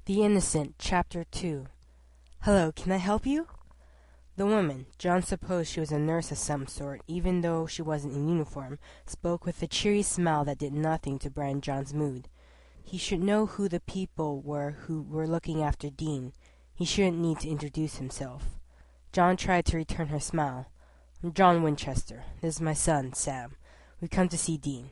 The Innocent, Chapter 2. Hello, can I help you? The woman, John supposed she was a nurse of some sort, even though she wasn't in uniform, spoke with a cheery smile that did nothing to brighten John's mood. He should know who the people were who were looking after Dean. He shouldn't need to introduce himself. John tried to return her smile. I'm John Winchester. This is my son, Sam. We've come to see Dean.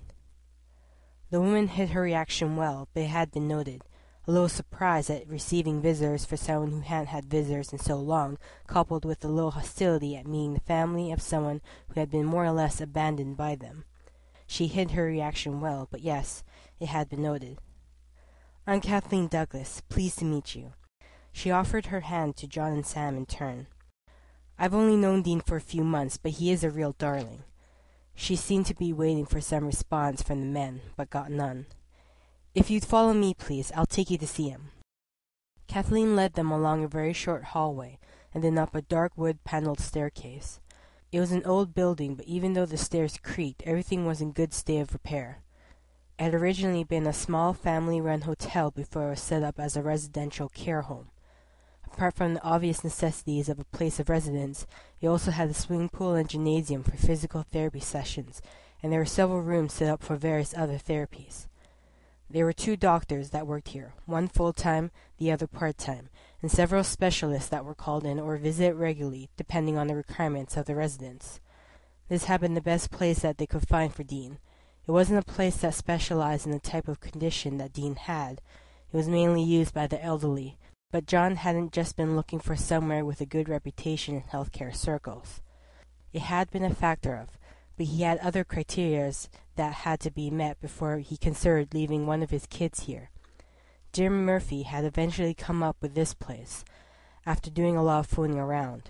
The woman hid her reaction well, but it had been noted. A little surprise at receiving visitors for someone who hadn't had visitors in so long, coupled with a little hostility at meeting the family of someone who had been more or less abandoned by them. She hid her reaction well, but yes, it had been noted. I'm Kathleen Douglas. Pleased to meet you. She offered her hand to John and Sam in turn. I've only known Dean for a few months, but he is a real darling. She seemed to be waiting for some response from the men, but got none. If you'd follow me, please, I'll take you to see him. Kathleen led them along a very short hallway, and then up a dark wood-paneled staircase. It was an old building, but even though the stairs creaked, everything was in good state of repair. It had originally been a small family-run hotel before it was set up as a residential care home. Apart from the obvious necessities of a place of residence, it also had a swimming pool and gymnasium for physical therapy sessions, and there were several rooms set up for various other therapies. There were 2 doctors that worked here, one full-time, the other part-time, and several specialists that were called in or visited regularly, depending on the requirements of the residents. This had been the best place that they could find for Dean. It wasn't a place that specialized in the type of condition that Dean had. It was mainly used by the elderly, but John hadn't just been looking for somewhere with a good reputation in healthcare circles. It had been a factor of, but he had other criteria that had to be met before he considered leaving one of his kids here. Jim Murphy had eventually come up with this place, after doing a lot of fooling around.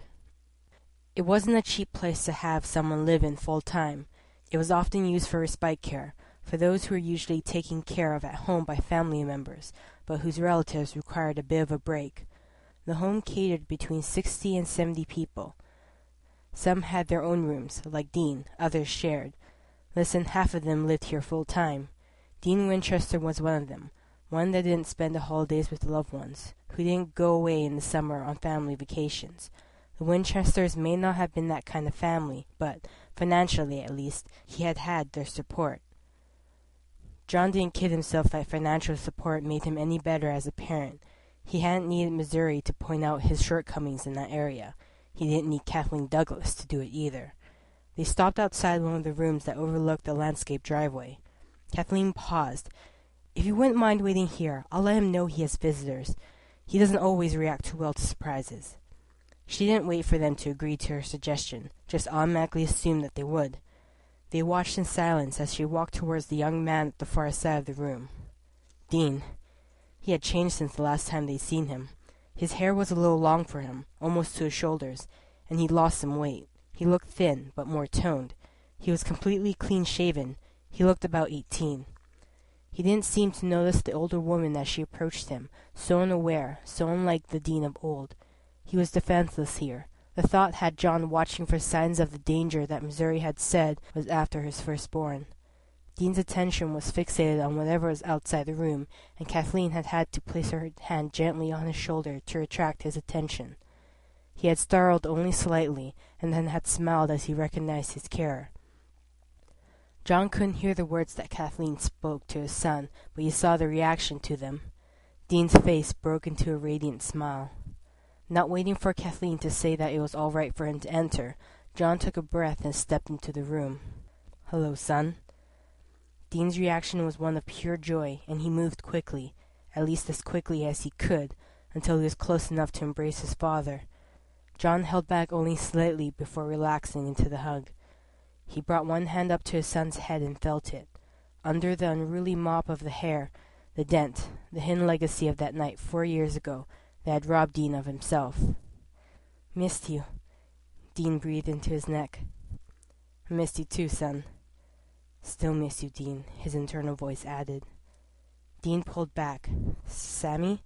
It wasn't a cheap place to have someone live in full-time. It was often used for respite care, for those who were usually taken care of at home by family members, but whose relatives required a bit of a break. The home catered between 60 and 70 people. Some had their own rooms, like Dean, others shared. Less than half of them lived here full-time. Dean Winchester was one of them, one that didn't spend the holidays with loved ones, who didn't go away in the summer on family vacations. The Winchesters may not have been that kind of family, but, financially at least, he had had their support. John didn't kid himself that financial support made him any better as a parent. He hadn't needed Missouri to point out his shortcomings in that area. He didn't need Kathleen Douglas to do it either. They stopped outside one of the rooms that overlooked the landscape driveway. Kathleen paused. If you wouldn't mind waiting here, I'll let him know he has visitors. He doesn't always react too well to surprises. She didn't wait for them to agree to her suggestion, just automatically assumed that they would. They watched in silence as she walked towards the young man at the far side of the room. Dean. He had changed since the last time they'd seen him. His hair was a little long for him, almost to his shoulders, and he'd lost some weight. He looked thin, but more toned. He was completely clean-shaven. He looked about 18. He didn't seem to notice the older woman as she approached him, so unaware, so unlike the Dean of old. He was defenseless here. The thought had John watching for signs of the danger that Missouri had said was after his firstborn. Dean's attention was fixated on whatever was outside the room, and Kathleen had had to place her hand gently on his shoulder to attract his attention. He had startled only slightly, and then had smiled as he recognized his carer. John couldn't hear the words that Kathleen spoke to his son, but he saw the reaction to them. Dean's face broke into a radiant smile. Not waiting for Kathleen to say that it was all right for him to enter, John took a breath and stepped into the room. "Hello, son." Dean's reaction was one of pure joy, and he moved quickly, at least as quickly as he could, until he was close enough to embrace his father. John held back only slightly before relaxing into the hug. He brought one hand up to his son's head and felt it. Under the unruly mop of the hair, the dent, the hidden legacy of that night 4 years ago that had robbed Dean of himself. "Missed you," Dean breathed into his neck. "I missed you too, son." "Still miss you, Dean," his internal voice added. Dean pulled back. "Sammy?"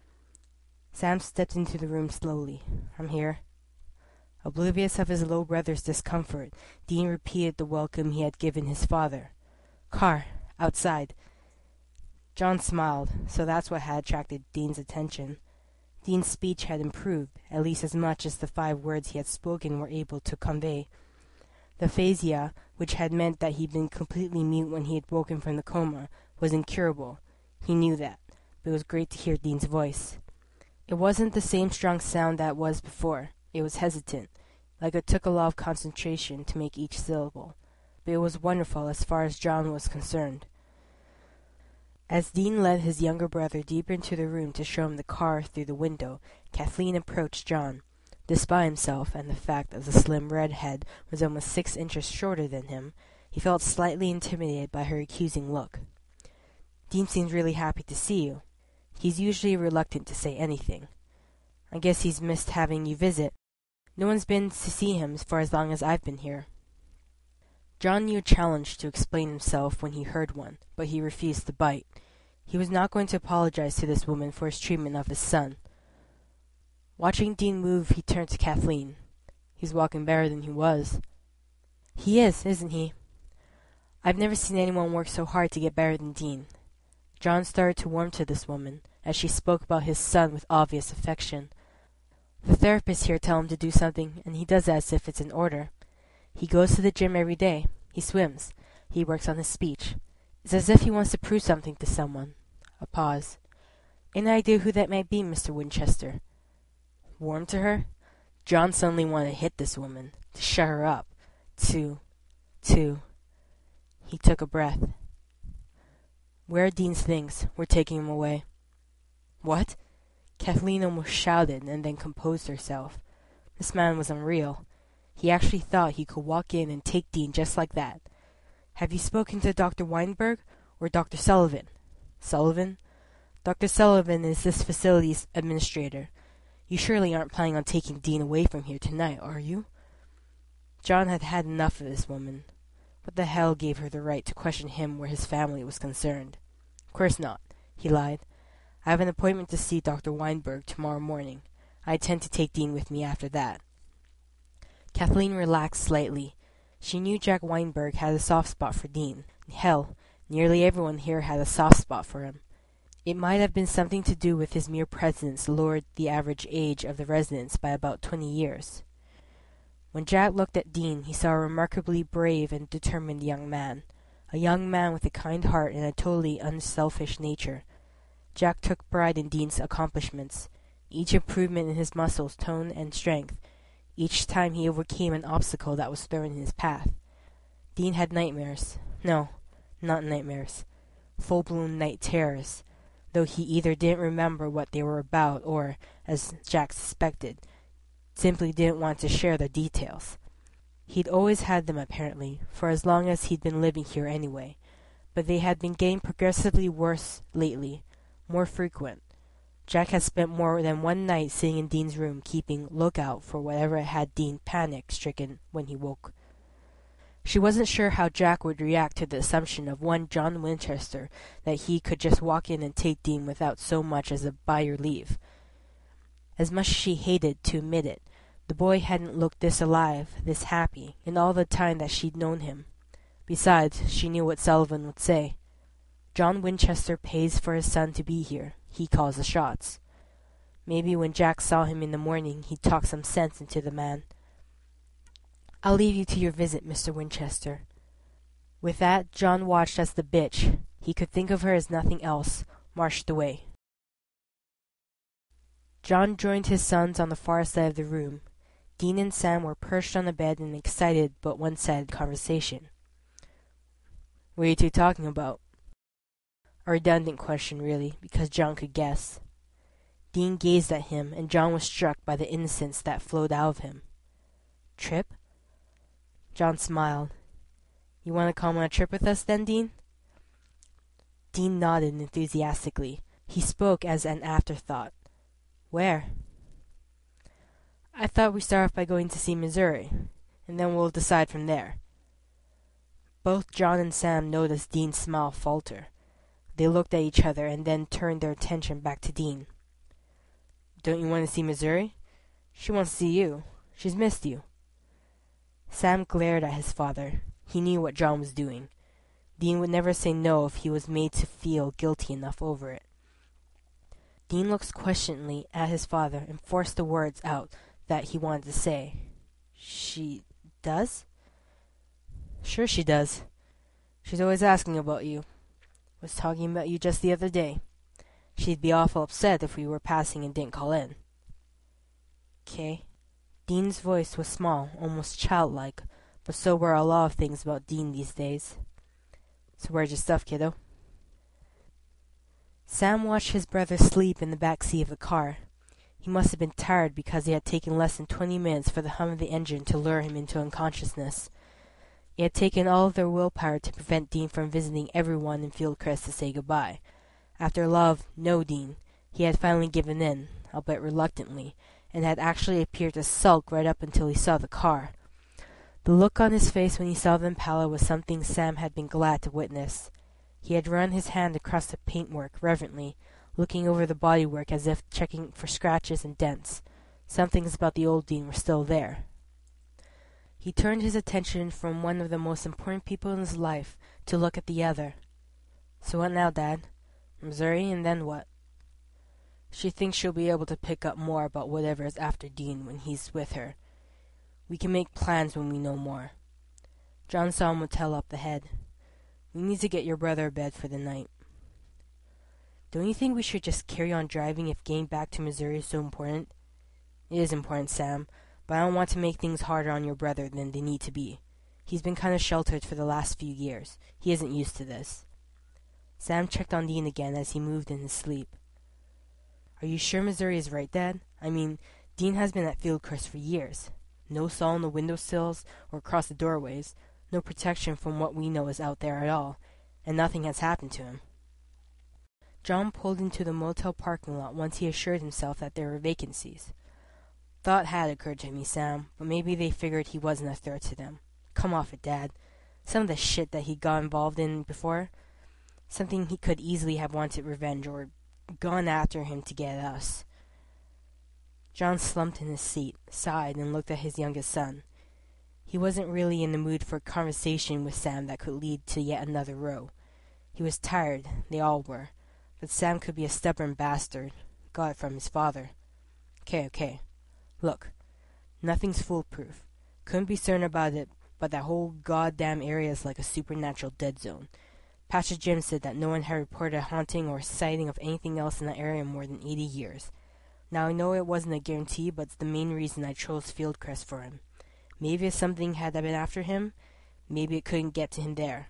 Sam stepped into the room slowly. "I'm here." Oblivious of his little brother's discomfort, Dean repeated the welcome he had given his father. "Car, outside." John smiled. So that's what had attracted Dean's attention. Dean's speech had improved, at least as much as the 5 words he had spoken were able to convey. The aphasia, which had meant that he'd been completely mute when he had woken from the coma, was incurable. He knew that, but it was great to hear Dean's voice. It wasn't the same strong sound that was before. It was hesitant, like it took a lot of concentration to make each syllable. But it was wonderful as far as John was concerned. As Dean led his younger brother deeper into the room to show him the car through the window, Kathleen approached John. Despite himself and the fact that the slim redhead was almost 6 inches shorter than him, he felt slightly intimidated by her accusing look. "Dean seems really happy to see you. He's usually reluctant to say anything. I guess he's missed having you visit. No one's been to see him for as long as I've been here." John knew a challenge to explain himself when he heard one, but he refused to bite. He was not going to apologize to this woman for his treatment of his son. Watching Dean move, he turned to Kathleen. "He's walking better than he was." "He is, isn't he? I've never seen anyone work so hard to get better than Dean." John started to warm to this woman, as she spoke about his son with obvious affection. "The therapists here tell him to do something, and he does it as if it's an order. He goes to the gym every day. He swims. He works on his speech. It's as if he wants to prove something to someone." A pause. "Any idea who that might be, Mr. Winchester?" Warm to her? John suddenly wanted to hit this woman, to shut her up, to... He took a breath. "Where are Dean's things? We're taking him away." "What?" Kathleen almost shouted and then composed herself. This man was unreal. He actually thought he could walk in and take Dean just like that. "Have you spoken to Dr. Weinberg or Dr. Sullivan?" "Sullivan?" "Dr. Sullivan is this facility's administrator. You surely aren't planning on taking Dean away from here tonight, are you?" John had had enough of this woman. What the hell gave her the right to question him where his family was concerned? "Of course not," he lied. "I have an appointment to see Dr. Weinberg tomorrow morning. I intend to take Dean with me after that." Kathleen relaxed slightly. She knew Jack Weinberg had a soft spot for Dean. Hell, nearly everyone here had a soft spot for him. It might have been something to do with his mere presence lowered the average age of the residents by about 20 years. When Jack looked at Dean, he saw a remarkably brave and determined young man, a young man with a kind heart and a totally unselfish nature. Jack took pride in Dean's accomplishments, each improvement in his muscles, tone, and strength, each time he overcame an obstacle that was thrown in his path. Dean had nightmares. No, not nightmares. Full-blown night terrors, though he either didn't remember what they were about or, as Jack suspected, simply didn't want to share the details. He'd always had them, apparently, for as long as he'd been living here anyway, but they had been getting progressively worse lately, more frequent. Jack had spent more than one night sitting in Dean's room keeping lookout for whatever had Dean panic-stricken when he woke. She wasn't sure how Jack would react to the assumption of one John Winchester that he could just walk in and take Dean without so much as a "by your leave." As much as she hated to admit it, the boy hadn't looked this alive, this happy, in all the time that she'd known him. Besides, she knew what Sullivan would say. John Winchester pays for his son to be here. He calls the shots. Maybe when Jack saw him in the morning, he'd talk some sense into the man. "I'll leave you to your visit, Mr. Winchester." With that, John watched as the bitch, he could think of her as nothing else, marched away. John joined his sons on the far side of the room. Dean and Sam were perched on the bed in an excited but one-sided conversation. "What are you two talking about?" A redundant question, really, because John could guess. Dean gazed at him, and John was struck by the innocence that flowed out of him. "Trip?" John smiled. "You want to come on a trip with us, then, Dean?" Dean nodded enthusiastically. He spoke as an afterthought. "Where?" "I thought we'd start off by going to see Missouri, and then we'll decide from there." Both John and Sam noticed Dean's smile falter. They looked at each other and then turned their attention back to Dean. "Don't you want to see Missouri? She wants to see you. She's missed you." Sam glared at his father. He knew what John was doing. Dean would never say no if he was made to feel guilty enough over it. Dean looked questioningly at his father and forced the words out that he wanted to say. She does? Sure she does. She's always asking about you. Was talking about you just the other day. She'd be awful upset if we were passing and didn't call in. 'Kay. Dean's voice was small, almost childlike, but so were a lot of things about Dean these days. So where's your stuff, kiddo? Sam watched his brother sleep in the back seat of the car. He must have been tired because it had taken less than 20 minutes for the hum of the engine to lure him into unconsciousness. It had taken all of their willpower to prevent Dean from visiting everyone in Fieldcrest to say goodbye. After a lot of "No, Dean," he had finally given in, albeit reluctantly, and had actually appeared to sulk right up until he saw the car. The look on his face when he saw the Impala was something Sam had been glad to witness. He had run his hand across the paintwork reverently, looking over the bodywork as if checking for scratches and dents. Some things about the old Dean were still there. He turned his attention from one of the most important people in his life to look at the other. So what now, Dad? Missouri, and then what? She thinks she'll be able to pick up more about whatever is after Dean when he's with her. We can make plans when we know more. John saw a motel up ahead. We need to get your brother a bed for the night. Don't you think we should just carry on driving if getting back to Missouri is so important? It is important, Sam, but I don't want to make things harder on your brother than they need to be. He's been kind of sheltered for the last few years. He isn't used to this. Sam checked on Dean again as he moved in his sleep. Are you sure Missouri is right, Dad? I mean, Dean has been at Fieldcrest for years. No saw on the windowsills or across the doorways. No protection from what we know is out there at all. And nothing has happened to him. John pulled into the motel parking lot once he assured himself that there were vacancies. Thought had occurred to me, Sam, but maybe they figured he wasn't a threat to them. Come off it, Dad. Some of the shit that he got involved in before, something he could easily have wanted revenge or gone after him to get at us. John slumped in his seat, sighed, and looked at his youngest son. He wasn't really in the mood for a conversation with Sam that could lead to yet another row. He was tired, they all were, but Sam could be a stubborn bastard. Got it from his father. Okay. Look, nothing's foolproof. Couldn't be certain about it, but that whole goddamn area is like a supernatural dead zone. Pastor Jim said that no one had reported a haunting or sighting of anything else in that area in more than 80 years. Now I know it wasn't a guarantee, but it's the main reason I chose Fieldcrest for him. Maybe if something had been after him, maybe it couldn't get to him there.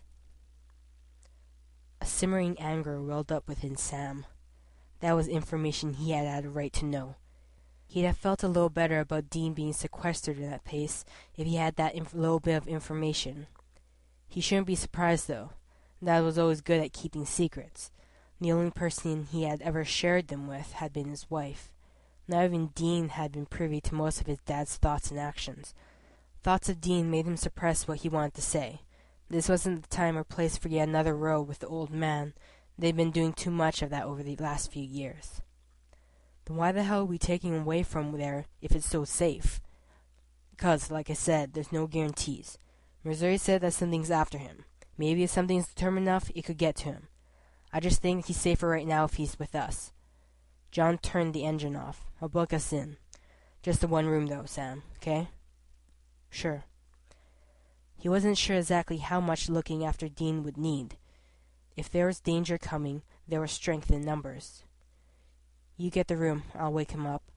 A simmering anger welled up within Sam. That was information he had a right to know. He'd have felt a little better about Dean being sequestered in that place if he had that little bit of information. He shouldn't be surprised, though. Dad was always good at keeping secrets. The only person he had ever shared them with had been his wife. Not even Dean had been privy to most of his dad's thoughts and actions. Thoughts of Dean made him suppress what he wanted to say. This wasn't the time or place for yet another row with the old man. They'd been doing too much of that over the last few years. Then why the hell are we taking him away from there if it's so safe? Because, like I said, there's no guarantees. Missouri said that something's after him. Maybe if something's determined enough, it could get to him. I just think he's safer right now if he's with us. John turned the engine off. I'll book us in. Just the one room, though, Sam, okay? Sure. He wasn't sure exactly how much looking after Dean would need. If there was danger coming, there was strength in numbers. You get the room. I'll wake him up.